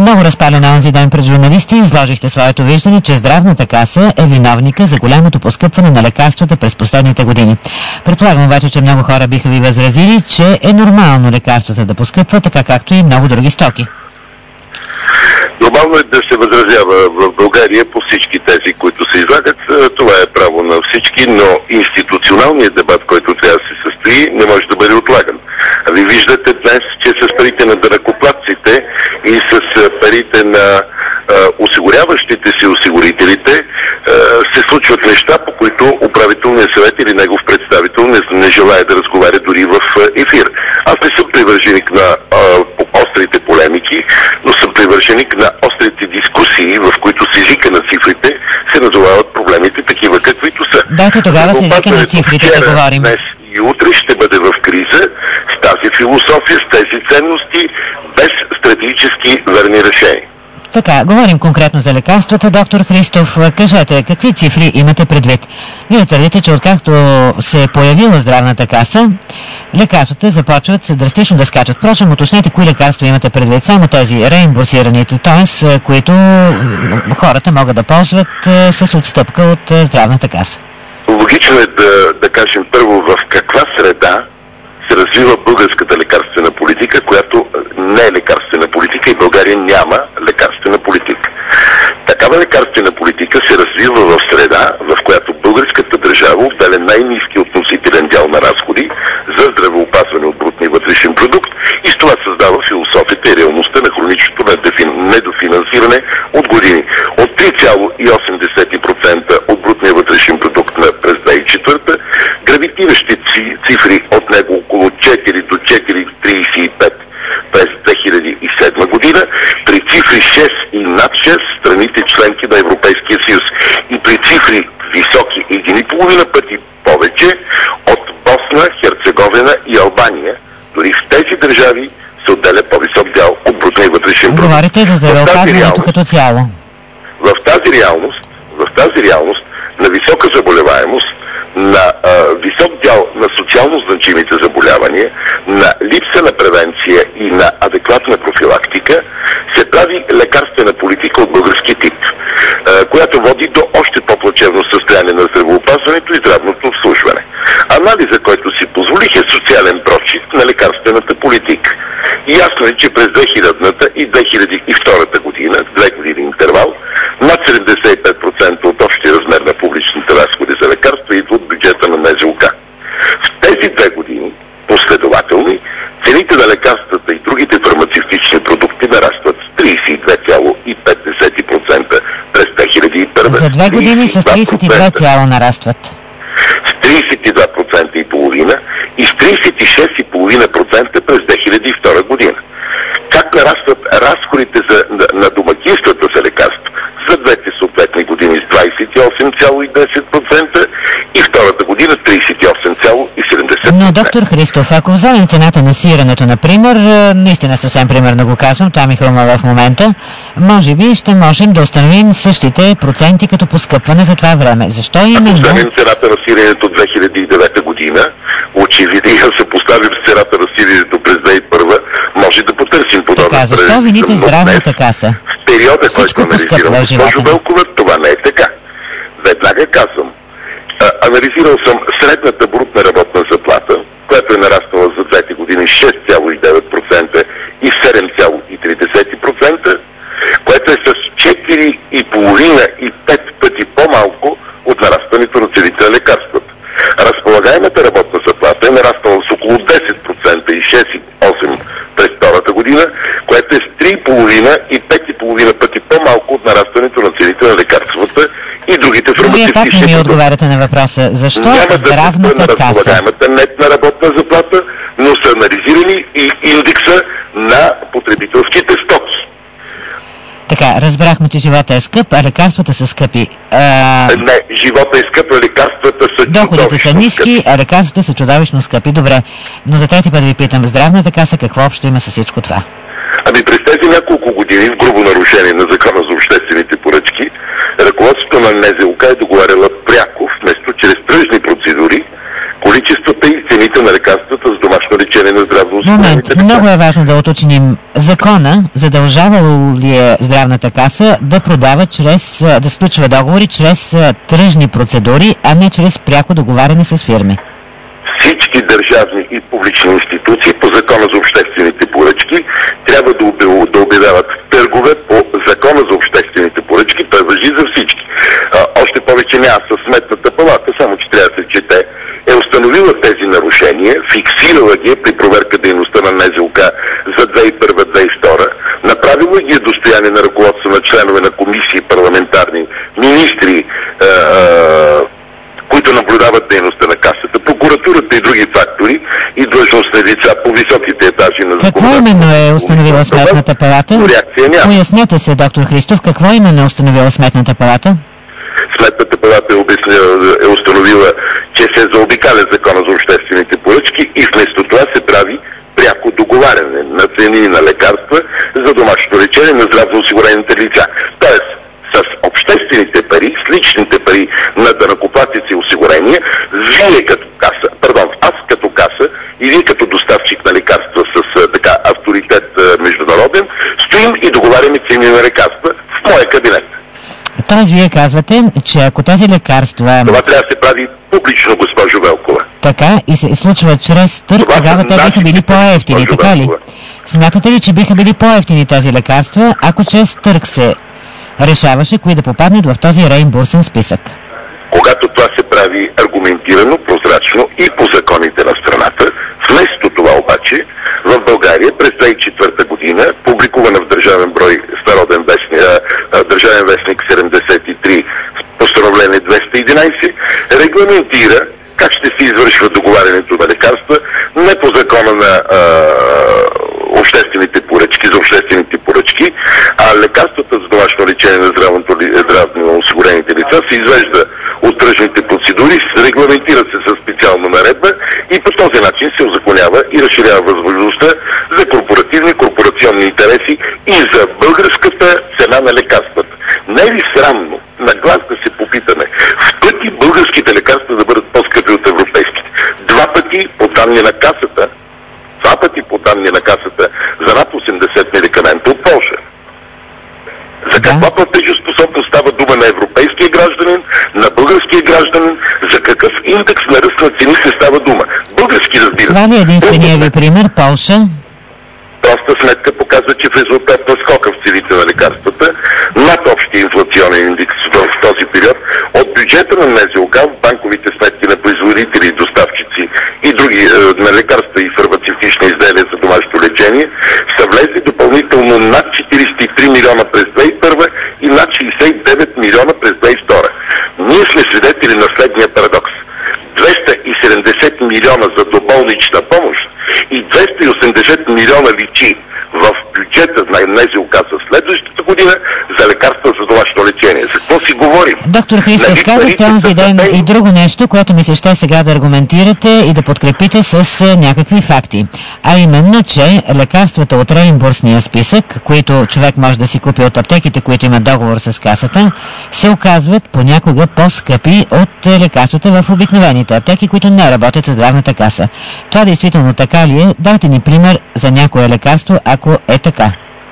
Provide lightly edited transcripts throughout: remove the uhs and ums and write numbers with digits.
Много разпален онзи ден пред журналисти изложихте своето виждане, че Здравната каса е виновника за голямото поскъпване на лекарствата през последните години. Предполагам обаче, че много хора биха ви възразили, че е нормално лекарствата да поскъпват, така както и много други стоки. Нормално е да се възразява в България по всички тези, които се излагат. Това е право на всички, но институционалният дебат, който трябва да се състои, не може да бъде отлаган. А ви виждате днес, че с парите на данъкоплатците и с парите на осигуряващите се осигурителите се случват неща, по които управителният съвет или негов представител не желая да разговаря дори в ефир. Аз не съм привърженик на острите полемики, но съм привърженик на острите дискусии, в които с езика на цифрите се назовават проблемите такива, каквито са. Дайте тогава с езика на цифрите да говорим. Днес и утре ще бъде в криза с тази философия, с тези ценности, без стратегически верни решения. Така, говорим конкретно за лекарствата. Доктор Христов, кажете, какви цифри имате предвид? Вие твърдите, че откакто се е появила Здравната каса, лекарствата започват драстично да скачат. Впрочем, уточнете кои лекарства имате предвид. Само тези реимбурсираните, т.е. които хората могат да ползват с отстъпка от Здравната каса. Логично е да кажем първо в каква среда се развива българската лекарствена политика, която не е лекарствена политика и България няма лекарствена политика. Такава лекарствена политика се развива в среда, в която българската държава отделя най-низки относителен дял на разходи за здравеопазване от брутния вътрешен продукт и с това създава философията и реалността на хроничното недофинансиране от години. От 3,8% от брутния вътрешен продукт през 2004, гравитиращи цифри от него около 4 до 4,35 през 2007 година, при цифри 6 и над 6 страните членки на Европейския съюз и при цифри високи 1,5 пъти повече от Босна, Херцеговина и Албания. Дори в тези държави се отделя по-висок дял от брутния вътрешен продукт. Говорите за здравеопазването като цяло. В тази реалност на висока заболеваемост, на висок дял на социално значимите заболявания, на липса на превенция и на адекватна профилактика, се прави лекарствена политика от български тип, която води до още по-плачевно състояние на здравеопазването и здравното обслужване. Анализа, който си позволих, е социален прочит на лекарствената политика. И ясно е, че през 2000-та и 2002 година, 2 години интервал, над 75% от общия размер на публичните разходи за лекарства идва от бюджета на НЗОК. В тези 2 години, последователни, цените на лекарствата и другите фармацевтични продукти нарастват с 32,5% през 2001. За 2 години с 32 нарастват. С 32,5% и с 36,5% през 2002 година. Как нарастват разходите на домакинствата за лекарства за двете съответни години с 28,10% и втората година 38,70%. Но, доктор Христов, ако вземем цената на сирането, например, наистина съвсем примерно го казвам, това ми хрумва в момента, може би ще можем да установим същите проценти като поскъпване за това време. Защо именно? Ако вземем цената на сирението от 2009 година, очевидно се поставим с цената на сирението през 2001, може да потърсим подобен. Така, защо вините Здравната каса? В периода, който анализирам, госпожо Велкова, това не е така. Веднага казвам. Анализирал съм средната брутна работна заплата, която е нараснала за двете години 6,9% и 7,3%, което е с 4,5 и 5 пъти по-малко от нарастването на цените на лекарствата. Разполагаемата работна заплата е нараснала с около 10% и 6,8% през втората година, което е с 3,5 и 5,5 пъти по-малко от нарастването на цените на лекарствата и другите фармацевтични продукти. Вие пак не ми отговаряте на въпроса. Защо Здравната каса? Разполагаемата нетна работна заплата, но са анализирани и индекса на потребителските стоки. Така, разбрахме, че живота е скъп, а лекарствата са скъпи. Не, живота е скъп, а лекарствата са доходите са ниски, а лекарствата са чудовищно скъпи. Добре, но за трети път ви питам, Здравната каса какво общо има с всичко това? Ами през тези няколко години, в грубо нарушение на Закона за обществените поръчки, ръководството на НЗОК е договаряла пряко, вместо чрез тръжни процедури, количествата и цените на лекарствата с домашно лечение на здравноосигурените Много е важно да уточним. Закона задължавало ли е Здравната каса да продава да сключва договори чрез тръжни процедури, а не чрез пряко договаряне с фирми? Всички държавни и публични институции по Закона за обществените поръчки трябва да обявяват търгове по Закона за обществените поръчки. Той важи за всички. Още повече няма със Сметната палата, само че трябва да се чете. Е установила тези нарушения, фиксирала ги при проверка дейността на НЗОК за 2001-2002, направила ги достояние на ръководство на членове на комисии, парламентарни, министри, които наблюдават дейността на касата, прокуратурата и други фактори и длъжностни лица по високите етажи на законодателството. Какво именно е установила Сметната палата? Пояснете се, доктор Христов, какво именно е установила Сметната палата? Сметната палата е установила, че се заобикаля Закона за обществените поръчки и вместо това се прави пряко договаряне на цени на лекарства за домашното лечение на здравноосигурените лица. Тоест, с обществените пари, с личните пари на данъкоплатци и осигурения, аз като каса и вие като доставчик на лекарства с авторитет международен, стоим и договаряме цени на лекарства в моя кабинет. Тоест, вие казвате, че ако тези лекарства... Това трябва да се прави публично, госпожо Велкова. Така, и се случва чрез търг, тогава те биха били по-евтини, така ли? Смятате ли, че биха били по-евтини тези лекарства, ако чрез търг се решаваше кои да попаднат в този реимбурсен списък? Когато това се прави аргументирано, прозрачно и по законите на страната, вместо това обаче, в България през 2004 година, публикувана в Държавен брой Държавен вестник 73, постановление 211, регламентира как ще се извършва договарянето на лекарства не по закона на обществените поръчки, за обществените поръчки, а лекарствата за домашно лечение на здравно осигурените лица се извежда от тръжните процедури, регламентира се със специална наредба и по този начин се узаконява и разширява възможността за корпорационни интереси и за българската цена на лекарствата. Не е ли срамно на глас да се попитаме в пъти българските лекарства да бъдат по-скъпи от европейските? Два пъти по данни на касата за над 80 медикамента от Полша. За каква платежоспособност става дума на европейския гражданин, на българския гражданин, за какъв индекс на ръст на цените става дума? Български, разбира се. Това ли е единствения ви пример, Полша? Проста сметка показва, че в резултат на скока в цените на лекарствата, над общия инфлационен индекс в този период, от бюджета на НЗОК в банковите сметки на производители и доставчици и други на лекарства и фармацевтични изделия за домашно лечение, са влезли допълнително над 43 милиона през 2001 и над 69 милиона през 2002. Ние сме свидетели на следния парадокс. 270 милиона за доболнична помощ и 280 милиона личи в бюджета на НЗОК за следващата година за лекарства за домашно лечение. За какво си говорим? Доктор Христов, казахте онзи ден и друго нещо, което ми се ще сега да аргументирате и да подкрепите с някакви факти. А именно, че лекарствата от реимбурсния списък, които човек може да си купи от аптеките, които имат договор с касата, се оказват понякога по-скъпи от лекарствата в обикновените аптеки, които не работят с здравната каса. Това действително така ли е? Дайте ни пример за някое лекарство, ако е така.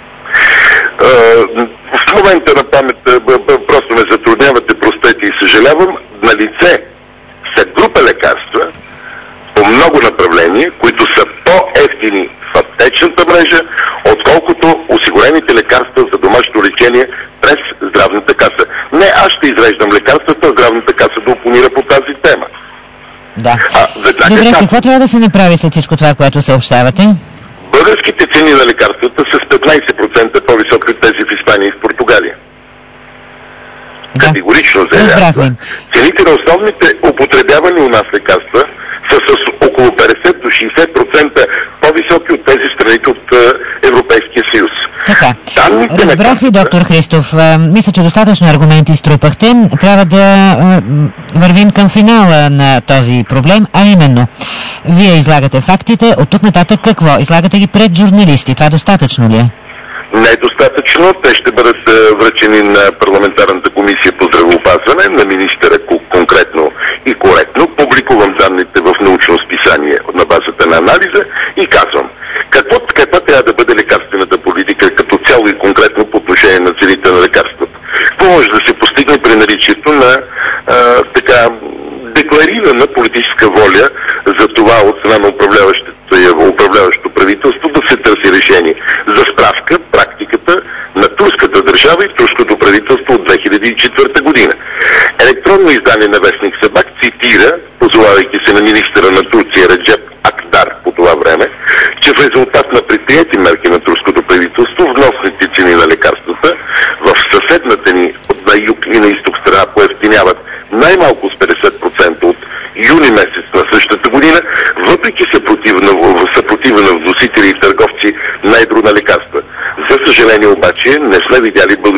В момента на памет просто ме затруднявате, простете и съжалявам. На лице са група лекарства по много направления, които са по-евтини в аптечната мрежа, отколкото осигурените лекарства за домашно лечение през здравната каса. Не аз ще изреждам лекарствата, здравната каса да опонира по тази тема. Да. Добре, какво трябва да се направи след всичко това, което съобщавате? Българските цени на лекарствата са с 15% по-високи от тези в Испания и в Португалия. Да. Категорично заявявам. Цените на основните употребявани у нас лекарства са с около 50 до 60% по-високи от тези страните от Европейския съюз. Така. Разбрах ви, доктор Христов. Мисля, че достатъчно аргументи изтрупахте. Трябва да вървим към финала на този проблем, а именно, вие излагате фактите, от тук нататък какво? Излагате ги пред журналисти. Това достатъчно ли е? Не е достатъчно. Те ще бъдат връчени на парламентарната комисия по здравеопазване, на министъра конкретно и коректно. Публикувам данните в научно списание на базата на анализа и казвам, какво издание на вестник Сабак цитира, позовавайки се на министъра на Турция Реджеп Акдар по това време, че в резултат на предприети мерки на турското правителство вносните цени на лекарствата в съседната ни на юг и на изток страна поевтиняват най-малко с 50% от юни месец на същата година, въпреки съпротива на вносители и търговци на едро на лекарства. За съжаление обаче не сме видяли